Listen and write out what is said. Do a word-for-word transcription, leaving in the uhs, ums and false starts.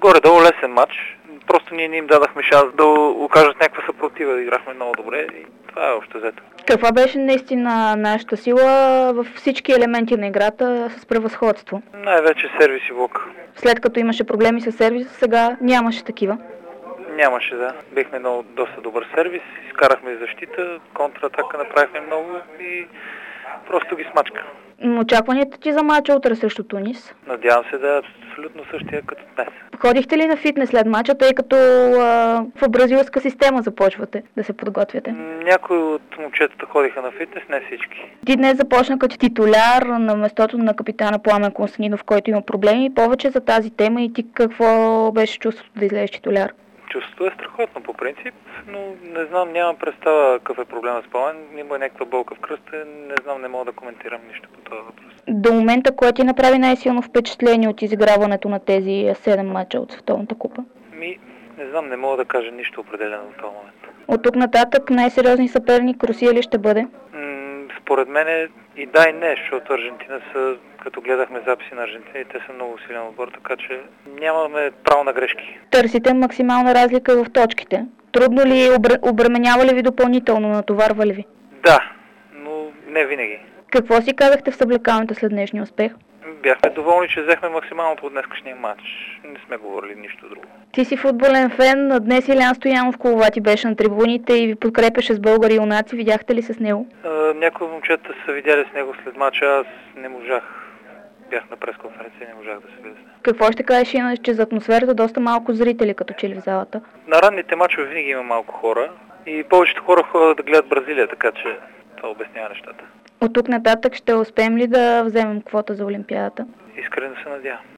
Горе-долу лесен матч. Просто ние не им дадахме шанс да окажат някаква съпротива. Играхме много добре и това е общо взето. Каква беше наистина нашата сила във всички елементи на играта с превъзходство? Най-вече сервис и блок. След като имаше проблеми с сервис, сега нямаше такива. Нямаше, да. Бихме много доста добър сервис, изкарахме защита, контратака направихме много и просто ги смачка. Очакванията ти за мача утре срещу Тунис? Надявам се да е абсолютно същия като днес. Ходихте ли на фитнес след мача, тъй като а, в бразилска система започвате да се подготвяте? Някои от момчетата ходиха на фитнес, не всички. Ти днес започна като титуляр на местото на капитана Пламен Константинов, който има проблеми. Повече за тази тема и ти какво беше чувството да излезеш титуляр? Чувството е страхотно по принцип, но не знам, нямам представа какъв е проблема с Пламен. Има някаква болка в кръста, не знам, не мога да коментирам нищо по този въпрос. До момента, кое ти направи най-силно впечатление от изиграването на тези седем мача от Световната купа? Ми, не знам, не мога да кажа нищо определено в този момент. От тук нататък най-сериозни съперник Русия ли ще бъде? М- според мен е и да и не, защото Аржентина са, като гледахме записи на Аржентина, и те са много силен отбор, така че нямаме право на грешки. Търсите максимална разлика в точките. Трудно ли, обр- обременява ли ви допълнително, натоварва ли ви? Да, но не винаги. Какво си казахте в съблекалната след днешния успех? Бяхме доволни, че взехме максималното от днескашния матч. Не сме говорили нищо друго. Ти си футболен фен, днес Илян Стоянов Коловати беше на трибуните и ви подкрепяше с българи юнаци. Видяхте ли се с него? А, някои момчета са видяли с него след матча, аз не можах. Бях на пресконференция, не можах да се видя с него. Какво ще кажеш, иначе, че за атмосферата доста малко зрители като че ли в залата? На ранните мачове винаги има малко хора и повечето хора ходят да гледат Бразилия, така че това обяснява нещата. От тук нататък ще успеем ли да вземем квота за Олимпиадата? Искрено се надявам.